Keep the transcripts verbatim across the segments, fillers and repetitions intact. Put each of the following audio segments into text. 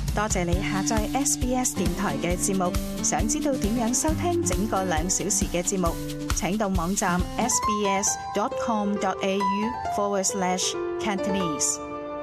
多謝你下載 S B S 電台嘅節目。想知道點樣收聽整個兩小時嘅節目，請到網站 sbs.com.au forward slash Cantonese。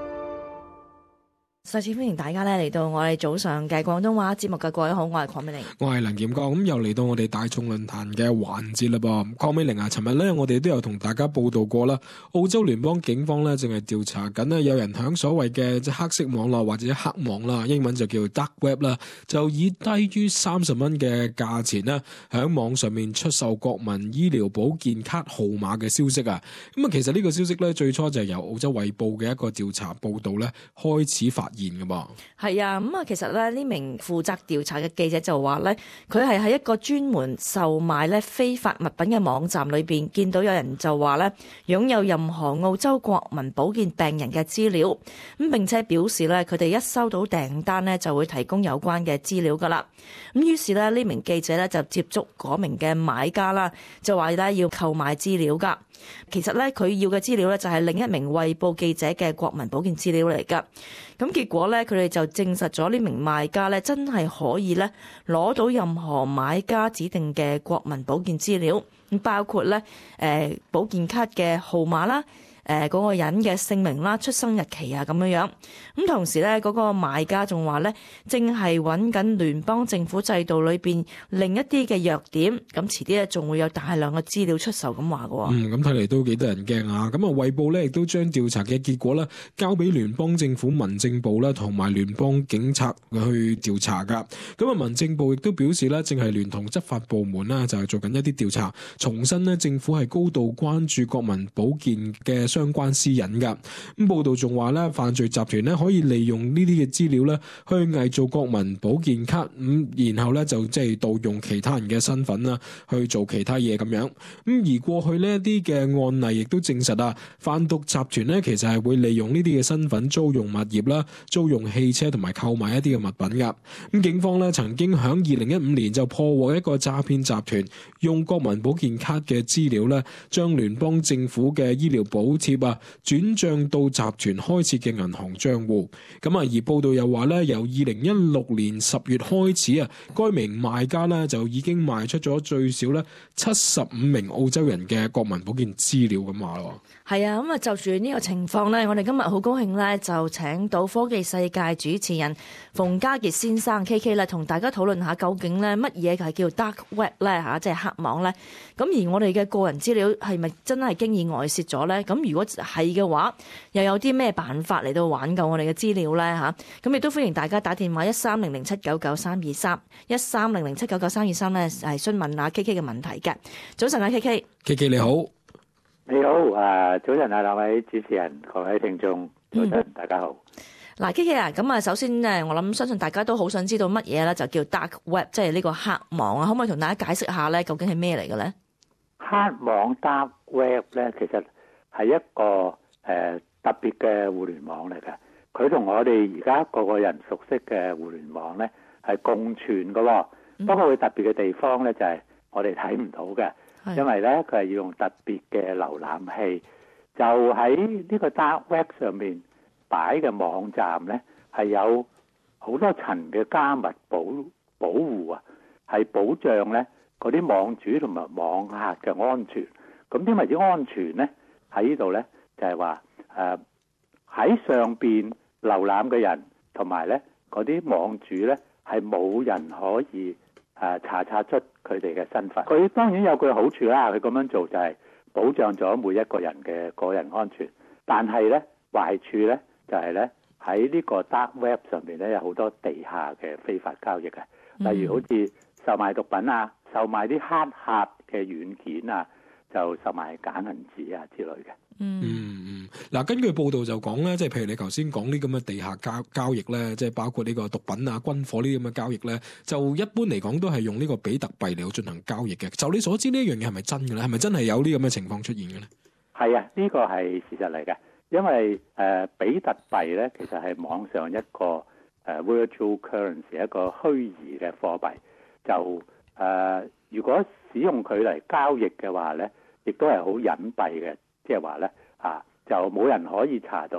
再次歡迎大家咧嚟到我哋早上嘅廣東話節目嘅。各位好，我係鄺美玲， 我係梁劍哥。咁又嚟到我哋大眾論壇嘅環節啦噃。鄺美玲啊，尋日咧我哋都有同大家報道過啦。澳洲聯邦警方咧正係調查緊咧，有人響所謂嘅即黑色網絡或者黑網啦，英文就叫 Dark Web 啦，就以低於三十蚊嘅價錢咧，響網上面出售國民醫療保健卡號碼嘅消息啊。咁啊，其實呢個消息咧最初就係由澳洲衛報嘅一個調查報道咧開始發現嘅噃。 係啊，咁啊，其實咧呢名負責調查嘅記者就話咧，佢係喺一個專門售賣咧非法物品嘅網站裏邊見到有人就話咧擁有任何澳洲國民保健病人嘅資料，咁並且表示咧佢哋一收到訂單咧就會提供有關嘅資料噶啦。咁於是咧呢名記者咧就接觸嗰名嘅買家啦，就話咧要購買資料噶。其實咧佢要嘅資料咧就係另一名衛報記者嘅國民保健資料嚟噶。咁結果咧佢哋就證實咗呢名賣家咧真係可以咧攞到任何買家指定嘅國民保健資料，咁包括咧誒保健卡嘅號碼啦，誒嗰個人嘅姓名啦、出生日期啊咁樣樣。咁同時咧嗰個賣家仲話咧正係揾緊聯邦政府制度裏邊另一啲嘅弱點，咁遲啲咧仲會有大量嘅資料出售咁話嘅。 嗯，咁睇嚟都幾得人驚啊！咁啊，衛報咧亦都將調查嘅結果咧交俾聯邦政府民政部啦，同埋聯邦警察去調查噶。咁啊，民政部亦都表示咧，正係聯同執法部門啦，就係做緊一啲調查，重申咧政府係高度關注國民保健嘅相關私隱噶。咁報道仲話咧，犯罪集團咧可以利用呢啲嘅資料咧去偽造國民保健卡，咁然後咧就即係盜用其他人嘅身份啦去做其他嘢咁樣。咁而過去呢一啲嘅案例亦都證實啊，販毒集團咧其實係會利用呢啲嘅身份租用物業啦、租用汽車同埋購買一啲嘅物品噶。咁警方咧曾經響二零一五年就破獲一個詐騙集團，用國民保健卡嘅資料咧，將聯邦政府嘅醫療補貼啊轉賬到集團開設嘅銀行賬戶。咁啊，而報道又話咧，由二零一六年十月開始啊，該名賣家咧就已經賣出咗最少咧七十五名澳洲人嘅國民保健資料咁話咯。 係啊，咁啊就住呢個情況咧，我哋今日好高興咧，就請到科技世界主持人馮家傑先生 K K 咧，同大家討論下究竟咧乜嘢係叫 Dark Web 咧嚇，即係黑網咧。咁而我哋嘅個人資料係咪真係經已外泄咗咧？咁如果係嘅話，又有啲咩辦法嚟到挽救我哋嘅資料咧嚇？咁亦都歡迎大家打電話一三零零七九九三二三一三零零七九九三二三咧，係詢問下 K K 嘅問題嘅。早晨啊 K K，K K 你好。 你好，啊早晨啊兩位主持人，各位聽眾，早晨、嗯、大家好。 嗱 K K 啊，咁啊首先咧，我諗相信大家都好想知道乜嘢咧，就叫 Dark Web， 即係呢個黑網啊，可唔可以同大家解釋下咧，究竟係咩嚟嘅咧？ 黑網 Dark Web 咧，其實係一個誒、呃、特別嘅互聯網嚟嘅，佢同我哋而家個個人熟悉嘅互聯網咧係共存嘅、哦，嗯、不過佢特別嘅地方咧就係、是、我哋睇唔到嘅。因為咧，佢係要用特別嘅瀏覽器，就喺呢個 Dark Web 上面擺嘅網站咧，係有好多層嘅加密保保護啊，係保障咧嗰啲網主同埋網客嘅安全。咁點為之安全咧？喺呢度咧就係話誒喺上邊瀏覽嘅人同埋咧嗰啲網主咧係冇人可以。誒查查出佢哋嘅身份，佢當然有佢嘅好處啦。佢咁樣做就係保障咗每一個人嘅個人安全，但係咧壞處咧就係咧喺呢個 Dark Web 上面咧有好多地下嘅非法交易嘅，例如好似售賣毒品啊、售賣啲黑客嘅軟件啊，就售賣假銀紙啊之類嘅。 嗯嗯，嗱，根據報道就講咧，即係譬如你頭先講呢咁嘅地下交交易咧，即係包括呢個毒品啊、軍火呢啲咁嘅交易咧，就一般嚟講都係用呢個比特幣嚟進行交易嘅。就你所知呢一樣嘢係咪真嘅咧？係咪真係有呢咁嘅情況出現嘅咧？係啊，呢個係事實嚟嘅，因為誒、呃、比特幣咧其實係網上一個誒、呃、virtual currency 一個虛擬嘅貨幣，就誒、呃、如果使用佢嚟交易嘅話咧，亦都係好隱蔽嘅。即係話咧，啊，就冇人可以查到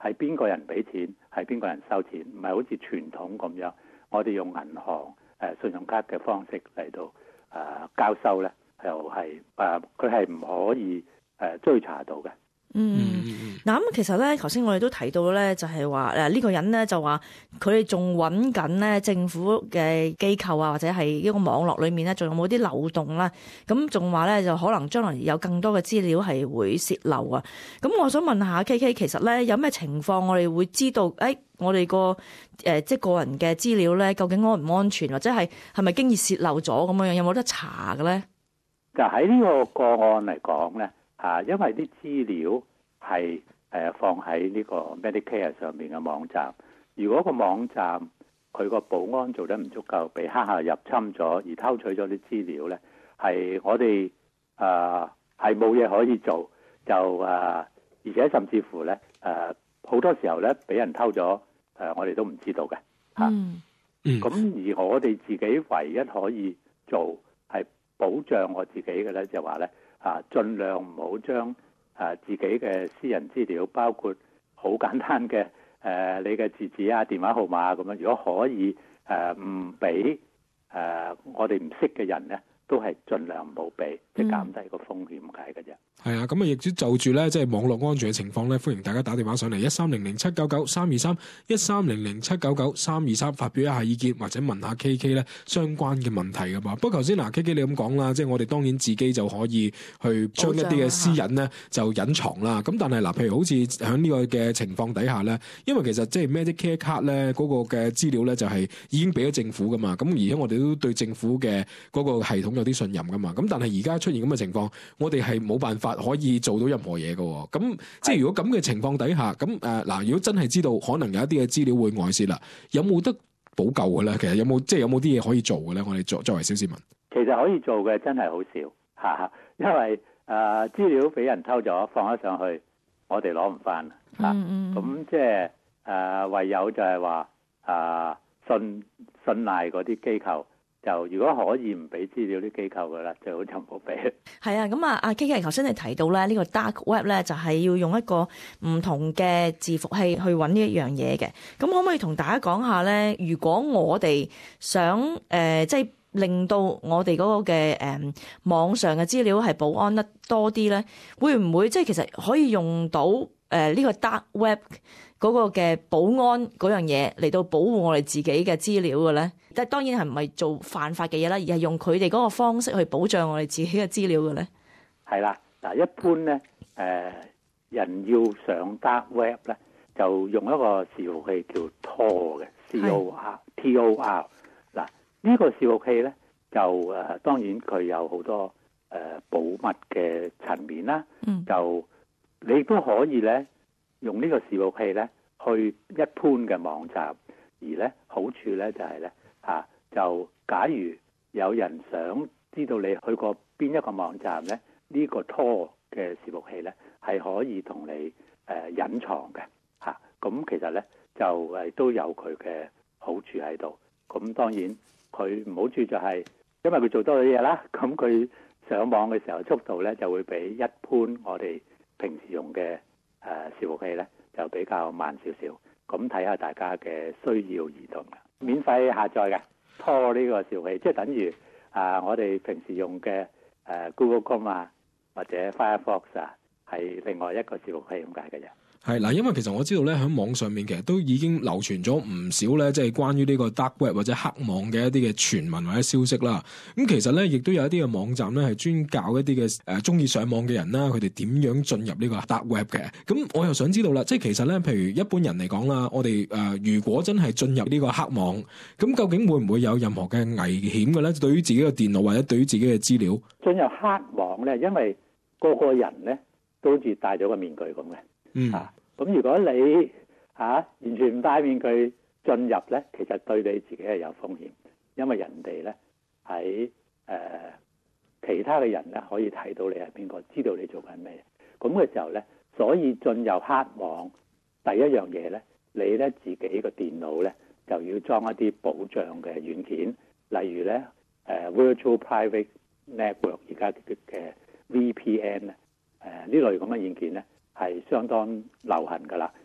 係邊個人俾錢，係邊個人收錢，唔係好似傳統咁樣，我哋用銀行誒信用卡嘅方式嚟到誒、呃、交收咧，又係誒佢係唔可以誒、呃、追查到嘅。 嗯，嗱咁其實咧，頭先我哋都提到咧，就係話誒呢個人咧就話佢哋仲揾緊咧政府嘅機構啊，或者係呢個網絡裏面咧，仲有冇啲漏洞啦？咁仲話咧就可能將來有更多嘅資料係會洩漏啊。咁我想問下 K K， 其實咧有咩情況我哋會知道？誒、哎，我哋個誒即係個人嘅資料咧，究竟安唔安全，或者係係咪經已洩漏咗咁樣？有冇得查嘅咧？ 就喺呢個個案嚟講咧。啊，因為啲資料係誒、呃、放喺呢個 Medicare 上面嘅網站，如果個網站佢個保安做得唔足夠，被黑客入侵咗而偷取咗啲資料咧，係我哋誒係冇嘢可以做，就誒、呃、而且甚至乎咧誒好多時候咧俾人偷咗誒、呃，我哋都唔知道嘅嚇。嗯嗯。咁而我哋自己唯一可以做係保障我自己嘅咧，就話咧。啊，盡量唔好將啊自己嘅私人資料，包括好簡單嘅誒、呃、你嘅住址啊、電話號碼啊咁樣。如果可以誒唔俾誒我哋唔識嘅人咧，都係盡量唔好俾，即係減低個風險解嘅啫。 係啊，咁啊亦都就住咧，即係網絡安全嘅情況咧，歡迎大家打電話上嚟一三零零七九九三二三一三零零七九九三二三發表一下意見或者問下 K K 咧相關嘅問題噶嘛。不過頭先嗱 K K 你咁講啦，即係我哋當然自己就可以去將一啲嘅私隱咧就隱藏啦。咁但係嗱，譬如好似喺呢個嘅情況底下咧，因為其實即係 Medicare card 咧嗰個嘅資料咧就係已經俾咗政府噶嘛。咁而且我哋都對政府嘅嗰個系統有啲信任噶嘛。咁但係而家出現咁嘅情況，我哋係冇辦法可以做到任何嘢嘅，咁即係如果咁嘅情況底下，咁誒嗱，如果真係知道可能有一啲嘅資料會外泄啦，有冇得補救嘅咧？其實有冇即係有冇啲嘢可以做嘅咧？我哋作作為小市民， 其實可以做嘅真係好少嚇，因為誒、呃、資料俾人偷咗，放咗上去，我哋攞唔翻嚇，咁、嗯嗯、即係誒、呃、唯有就係話誒信信賴嗰啲機構。就如果可以唔俾資料啲機構嘅啦，最好就唔好俾。 係啊，咁啊，阿 K K 頭先你提到咧，呢個 Dark Web 咧就係要用一個唔同嘅伺服器去揾呢一樣嘢嘅。咁可唔可以同大家講下咧？如果我哋想誒、呃，即係令到我哋嗰個嘅誒、呃、網上嘅資料係保安得多啲咧，會唔會即係其實可以用到誒呢、呃這個 Dark Web 嗰個嘅保安嗰樣嘢嚟到保護我哋自己嘅資料嘅咧？即係當然係唔係做犯法嘅嘢啦，而係用佢哋嗰個方式去保障我哋自己嘅資料嘅咧。 係啦，嗱，一般咧，誒、呃、人要上 Dark Web 咧，就用一個伺服器叫 Tor 嘅 C O R T O R。嗱，呢個伺服器咧就誒、呃，當然佢有好多誒、呃、保密嘅層面啦。嗯。就你都可以咧用呢個伺服器咧去一般嘅網站，而咧好處咧就係咧。啊！就假如有人想知道你去過邊一個網站咧，呢、這個 Tor 嘅伺服器咧係可以同你誒、呃、隱藏嘅嚇。咁、啊、其實咧就誒都有佢嘅好處喺度。咁當然佢唔好處就係因為佢做多咗嘢啦。咁佢上網嘅時候速度咧就會比一般我哋平時用嘅誒伺服器咧就比較慢少少。咁睇下大家嘅需要而動啦。免費下載嘅 Tor 呢個伺服器，即係等於啊、呃，我哋平時用嘅誒、呃、Google Chrome 啊，或者 Firefox 啊，係另外一個伺服器咁解嘅啫。 係嗱，因為其實我知道咧，喺網上面其實都已經流傳咗唔少咧，即係關於呢個 Dark Web 或者黑網嘅一啲嘅傳聞或者消息啦。咁其實咧，亦都有一啲嘅網站咧，係專教一啲嘅誒中意上網嘅人啦，佢哋點樣進入呢個 Dark Web 嘅。咁我又想知道啦，即係其實咧，譬如一般人嚟講啦，我哋誒、呃、如果真係進入呢個黑網，咁究竟會唔會有任何嘅危險嘅咧？對於自己嘅電腦或者對於自己嘅資料進入黑網咧，因為個個人咧都好似戴咗個面具咁嘅。嗯，咁、啊、如果你嚇、啊、完全唔戴面具進入咧，其實對你自己係有風險，因為人哋咧喺誒其他嘅人咧可以睇到你係邊個，知道你做緊咩。咁嘅時候咧，所以進入黑網第一樣嘢咧，你咧自己個電腦咧就要裝一啲保障嘅軟件，例如咧誒、呃、Virtual Private Network 而家嘅 V P N 咧，誒呢類咁嘅軟件咧。係相當流行㗎啦，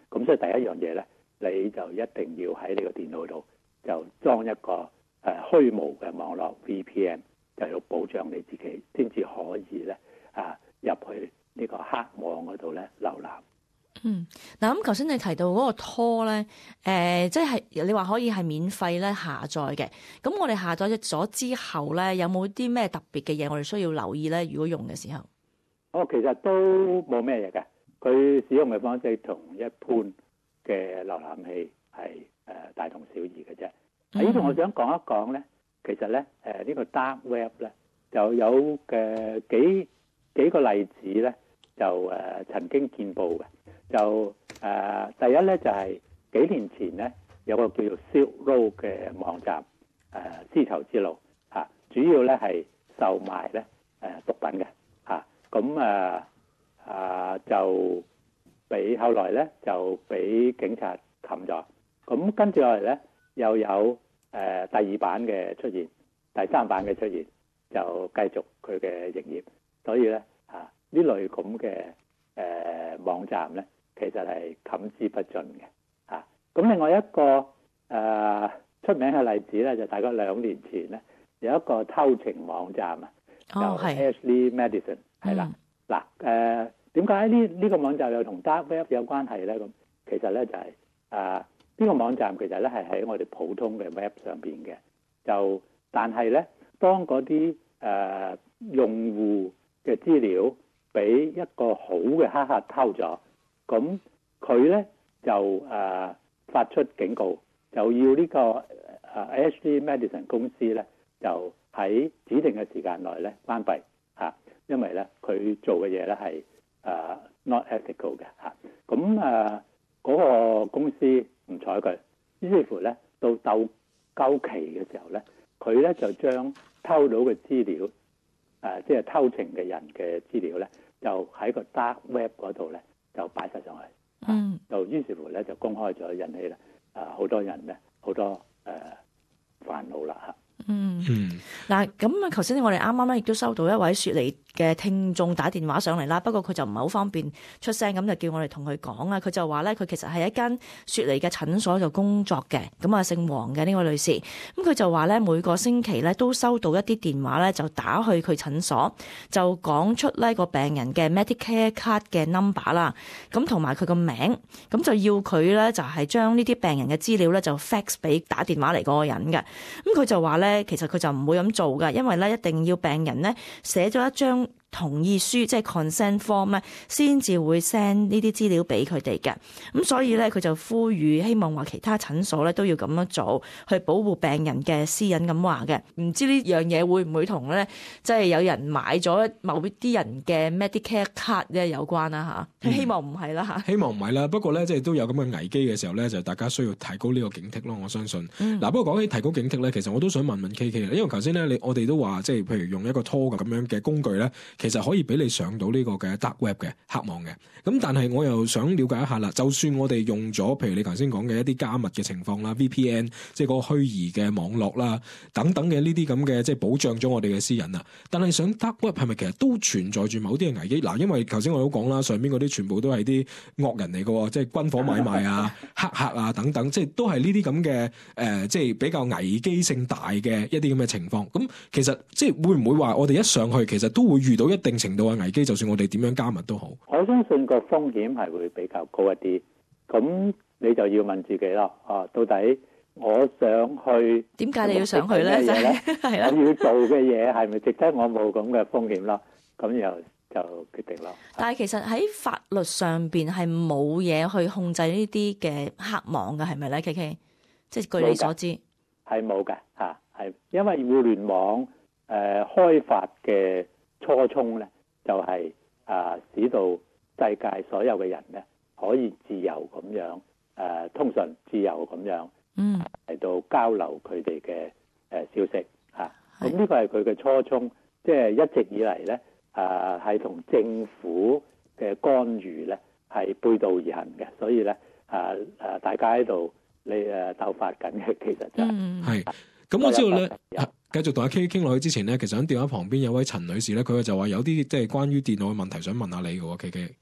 咁所以第一樣嘢咧，你就一定要喺你個電腦度就裝一個誒、呃、虛無嘅網絡 V P N， 就要保障你自己，先至可以咧啊入去呢個黑網嗰度咧瀏覽。 嗯，嗱咁頭先你提到嗰個 Tor 咧，誒即係你話可以係免費咧下載嘅。咁我哋下載咗之後咧，有冇啲咩特別嘅嘢我哋需要留意咧？如果用嘅時候， 哦，其實都冇咩嘢嘅。佢使用嘅方式同一般嘅瀏覽器係誒、呃、大同小異嘅啫。喺呢度我想講一講咧，其實咧誒呢、呃這個 Dark Web 咧就有嘅幾幾個例子咧，就誒、呃、曾經見報嘅。就誒、呃、第一咧就係、是、幾年前咧有個叫做 Silk Road 嘅網站誒絲綢之路嚇、啊，主要咧係售賣咧誒、呃、毒品嘅嚇，咁啊啊，啊就俾後來咧就俾警察冚咗，咁跟住落嚟咧又有誒、呃、第二版嘅出現，第三版嘅出現，就繼續佢嘅營業，所以咧啊呢類咁嘅誒網站咧。其實係冚之不盡嘅嚇，咁、啊、另外一個誒、呃、出名嘅例子咧，就大概兩年前咧有一個偷情網站啊， 哦、 就 Ashley Madison 係啦，嗱誒點解呢呢個網站又同 Dark Web 有關係咧？咁其實咧就係誒呢個網站其實咧係喺我哋普通嘅 Web 上邊嘅，就但係咧當嗰啲誒用戶嘅資料俾一個好嘅黑客偷咗。咁佢咧就誒、呃、發出警告，就要呢、這個誒、呃、Ashley Madison 公司咧就喺指定嘅時間內咧關閉嚇、啊，因為咧佢做嘅嘢咧係誒 not ethical 嘅嚇。咁誒嗰個公司唔睬佢，於是乎咧到鬥鳩期嘅時候咧，佢咧就將偷到嘅資料誒、呃，即係偷情嘅人嘅資料咧，就喺個 Dark Web 嗰度咧。就擺晒上去，嗯，就於是乎咧就公開咗，引起咧啊好多人咧好多誒煩惱啦嚇。 嗯嗯，嗱咁啊，頭先我哋啱啱咧亦都收到一位雪梨嘅聽眾打電話上嚟啦，不過佢就唔係好方便出聲，咁就叫我哋同佢講啊。佢就話咧，佢其實係一間雪梨嘅診所度工作嘅，咁啊姓黃嘅呢位女士，咁佢就話咧每個星期咧都收到一啲電話咧，就打去佢診所，就講出呢個病人嘅 Medicare card 嘅 number 啦，咁同埋佢個名，咁就要佢咧就係將呢啲病人嘅資料咧就 fax 俾打電話嚟嗰個人嘅，咁佢就話咧。其實佢就唔會咁做㗎，因為咧一定要病人咧寫咗一張同意書，即係 consent form 咧，先至會 send 呢啲資料俾佢哋嘅。咁所以咧，佢就呼籲希望話其他診所咧都要咁樣做，去保護病人嘅私隱咁話嘅。唔知呢樣嘢會唔會同咧，即係有人買咗某啲人嘅 Medicare card 咧有關啦嚇？希望唔係啦嚇。 希望唔係啦，不過咧即係都有咁嘅危機嘅時候咧，就大家需要提高呢個警惕咯。我相信。嗱、嗯，不過講起提高警惕咧，其實我都想問問 K K 啦，因為頭先咧你我哋都話即係譬如用一個 Tor 咁樣嘅工具咧。其實可以俾你上到呢個嘅 Dark Web 嘅黑網嘅，咁但係我又想了解一下啦。就算我哋用咗，譬如你頭先講嘅一啲加密嘅情況啦 ，V P N， 即係嗰個虛擬嘅網絡啦，等等嘅呢啲咁嘅，即係保障咗我哋嘅私隱啊。但係上 Dark Web 係咪其實都存在住某啲嘅危機？嗱，因為頭先我都講啦，上邊嗰啲全部都係啲惡人嚟嘅，即係軍火買賣啊、黑客啊等等，即係都係呢啲咁嘅誒，即係比較危機性大嘅一啲咁嘅情況。咁其實即係會唔會話我哋一上去，其實都會遇到一定程度嘅危機，就算我哋點樣加密都好。 我相信個風險係會比較高一啲，咁你就要問自己咯，啊，到底我想去點解你要上去咧？就係係啦， 我要做嘅嘢係咪值得我冇咁嘅風險咯？咁又就決定咯。 但係其實喺法律上邊係冇嘢去控制呢啲嘅黑網嘅，係咪咧 ？K K， 即係據你所知係冇嘅嚇，係因為互聯網誒、呃、開發嘅初衷咧，就係、是、啊、呃、使到世界所有嘅人咧可以自由咁樣誒、呃、通訊，自由咁樣嗯嚟到交流佢哋嘅誒消息嚇。咁呢個係佢嘅初衷，即係一直以嚟咧啊係同政府嘅干預咧係背道而行嘅，所以咧啊啊大家喺度你誒鬥法緊嘅，其實就係、是。 咁我知道咧，繼續同阿 K 傾落去之前咧，其實喺電話旁邊有位陳女士咧，佢就話有啲即係關於電腦嘅問題想問下你嘅喎 ，K K。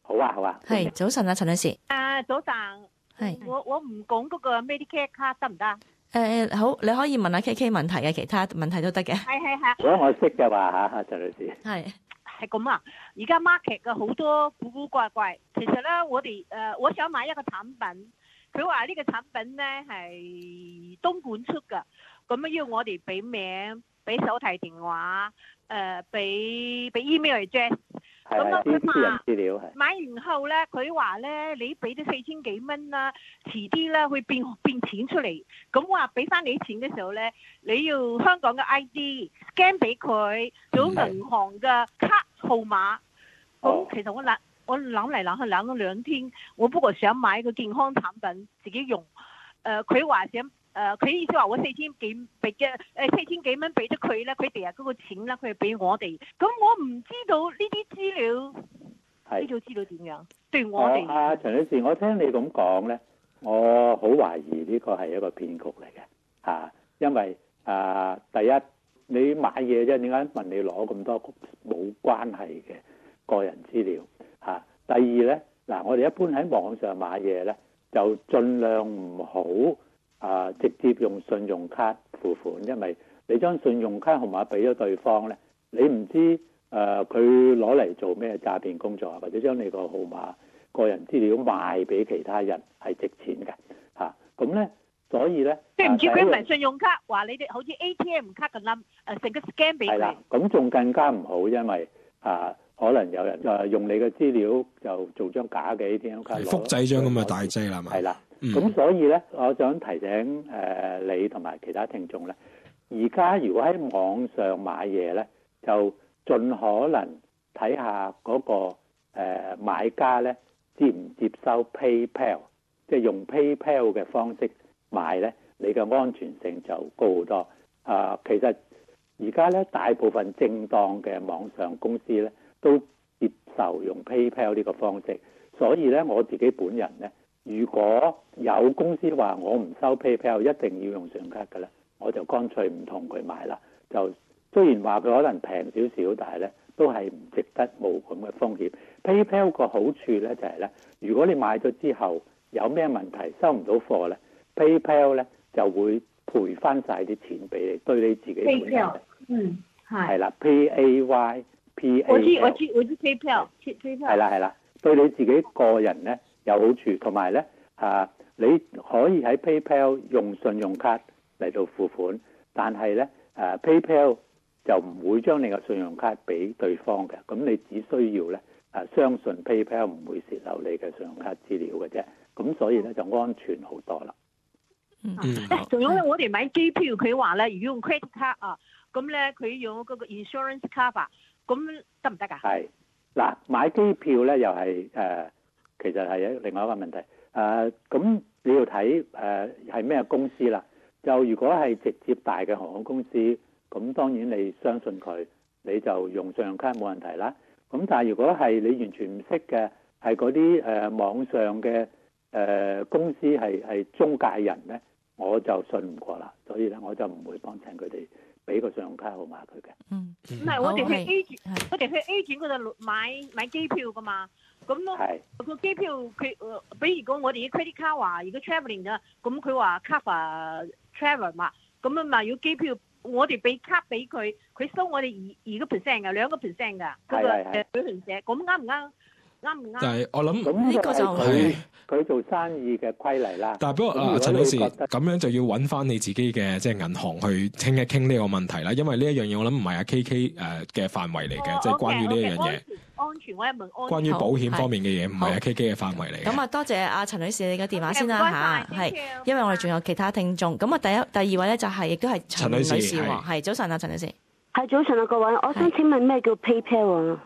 好啊，好啊。 係早晨啊，陳女士。 啊，早晨。 係。 我我唔講嗰個 Medicare 卡得唔得？ 誒好，你可以問下 K K 問題嘅，其他問題都得嘅。 係係係。 如果我識嘅話嚇，陳女士。 係。 係咁啊！而家 market 嘅好多古古怪怪，其實咧我哋誒、呃，我想買一個產品，佢話呢個產品咧係東莞出㗎，咁要我哋俾名、俾手提電話、誒俾俾 email address。咁啊，佢話資料係買完後咧，佢話咧你俾咗四千幾蚊啦，遲啲咧會變變錢出嚟。咁話俾翻你錢嘅時候咧，你要香港嘅 I D scan 俾佢，做銀行嘅卡號碼。咁其實我諗我諗嚟諗去諗咗兩天，我不過想買個健康產品自己用。誒，佢話想誒，佢意思話我四千幾俾嘅誒四千幾蚊俾咗佢咧，佢第日嗰個錢咧，佢俾我哋。咁我唔知道呢啲資料，呢啲資料點樣對我哋？ 啊，陳女士，我聽你咁講咧，我好懷疑呢個係一個騙局嚟嘅嚇，因為啊，第一你買嘢啫，點解問你攞咁多冇關係嘅個人資料嚇？第二咧，嗱，我哋一般喺網上買嘢咧，就盡量唔好啊直接用信用卡付款，因為你將信用卡號碼俾咗對方咧，你唔知誒佢攞嚟做咩詐騙工作啊，或者將你個號碼個人資料賣俾其他人係值錢嘅嚇。咁、啊、咧，所以咧， 即係唔知佢唔係信用卡，話你哋好似 A T M 卡咁冧誒，成個 scan 俾佢。係啦， 咁仲更加唔好，因為啊。可能有人誒用你嘅資料就做張假嘅 A T M 卡， 複製張咁嘅大劑啦嘛。係啦，咁、嗯、所以咧，我想提醒誒、呃、你同埋其他聽眾咧，而家如果喺網上買嘢咧，就盡可能睇下嗰、那個誒、呃、買家咧接唔接收 PayPal， 即係用 PayPal 嘅方式買咧，你嘅安全性就高好多。啊、呃，其實而家咧大部分正當嘅網上公司咧，都接受用 PayPal 呢個方式，所以咧我自己本人咧，如果有公司話我唔收 PayPal， 一定要用信用卡嘅咧，我就乾脆唔同佢買啦。就雖然話佢可能平少少，但係咧都係唔值得冒咁嘅風險。PayPal 個好處咧就係、是、咧，如果你買咗之後有咩問題收唔到貨咧 ，PayPal 咧就會賠翻晒啲錢俾你，對你自己本人。 嗯，係。 係啦 ，P A Y。P A L, 我知我知我知 PayPal， 係啦係啦，對你自己個人咧有好處，同埋咧啊，你可以喺 PayPal 用信用卡嚟到付款，但係咧啊 PayPal 就唔會將你嘅信用卡俾對方嘅，咁你只需要咧啊相信 PayPal 唔會泄漏你嘅信用卡資料嘅啫，咁所以咧就安全好多啦。 嗯，仲有咧，我哋買機票，佢話咧，如果用 credit 卡啊，咁咧佢用嗰個 insurance cover。咁得唔得㗎？係嗱，買機票咧又係誒、呃，其實係另外一個問題。誒、呃，咁你要睇誒係咩公司啦？就如果係直接大嘅航空公司，咁當然你相信佢，你就用信用卡冇問題啦。咁但係如果係你完全唔識嘅，係嗰啲誒網上嘅誒、呃、公司係係中介人咧，我就信唔過啦。所以咧，我就唔會幫襯佢哋。俾個信用卡號碼佢嘅，嗯，唔係我哋去 A 轉，我哋去 A 轉嗰度買買機票噶嘛，咁咯，個機票佢，比如講我哋嘅 credit card 話，如果 travelling 嘅，咁佢話 cover travel 嘛，咁啊嘛，如果機票我哋俾卡俾佢，佢收我哋二二個 percent 噶，兩個 percent 噶，嗰個誒旅行社，咁啱唔啱？啱唔啱？但係我諗呢個就係佢做生意嘅規例啦。但係不過啊，陳女士咁樣就要揾翻你自己嘅即係銀行去傾一傾呢個問題啦。因為呢一樣嘢我諗唔係阿 K K 誒嘅範圍嚟嘅，即係關於呢一樣嘢。安全，我一問安全。關於保險方面嘅嘢唔係阿 K K 嘅範圍嚟嘅。咁啊，多謝阿陳女士你嘅電話先啦嚇，係因為我哋仲有其他聽眾。咁啊，第一第二位咧就係亦都係陳女士喎，係早晨啊，陳女士。係早晨啊，各位，我想請問咩叫 PayPal 啊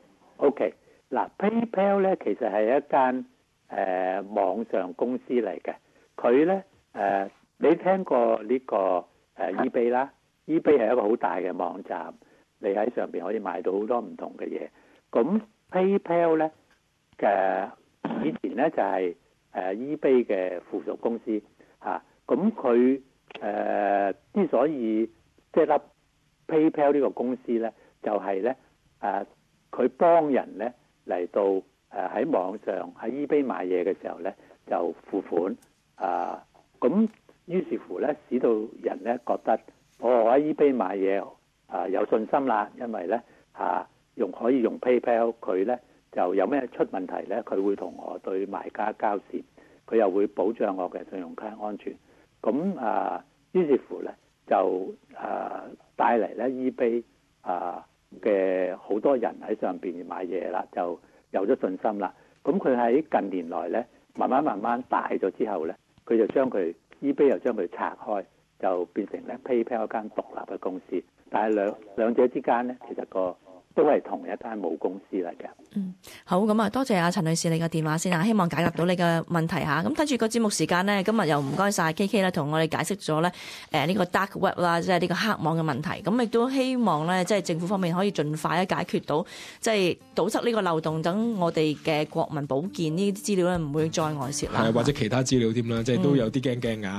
？OK。嗱 PayPal 咧其實係一間誒、呃、網上公司嚟嘅，佢咧誒你聽過呢、這個誒、呃、eBay 啦 ，eBay 係一個好大嘅網站，你喺上邊可以買到好多唔同嘅嘢。咁 PayPal 咧嘅以前咧就係、是、誒、呃、eBay 嘅附屬公司嚇，咁佢誒之所以即係粒 PayPal 呢個公司咧，就係咧誒佢幫人咧。嚟到誒喺網上喺 eBay 買嘢嘅時候咧就付款啊，咁於是乎咧使到人咧覺得我喺 eBay 買嘢啊有信心啦，因為咧嚇用可以用 PayPal， 佢咧就有咩出問題咧，佢會同我對賣家交涉，佢又會保障我嘅信用卡安全。咁啊，於是乎咧就啊帶嚟咧 eBay 啊嘅好多人喺上邊買嘢啦，就有咗信心啦。咁佢喺近年來咧，慢慢慢慢大咗之後咧，佢就將佢 eBay 又將佢拆開，就變成咧 PayPal 一間獨立嘅公司。但係兩兩者之間咧，其實個都係同一間母公司嚟嘅。 嗯，好，咁啊，多謝阿陳女士你嘅電話先啊，希望解答到你嘅問題嚇。咁睇住個節目時間呢，今日又唔該晒 K K 咧，同我哋解釋咗咧誒呢個 dark web 啦，即係呢個黑網嘅問題。咁亦都希望咧，即係政府方面可以盡快咧解決到，即係堵塞呢個漏洞，等我哋嘅國民保健呢啲資料咧唔會再外泄啦。 係或者其他資料添啦，即係都有啲驚驚㗎。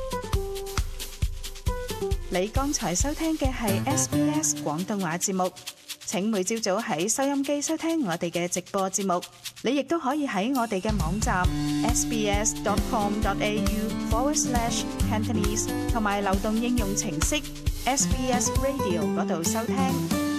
你剛才收聽嘅係 S B S 廣東話節目。請每朝早喺收音機收聽我哋嘅直播節目，你亦都可以喺我哋嘅網站 sbs.com.au forward slash Cantonese 同埋流動應用程式 S B S Radio 嗰度收聽。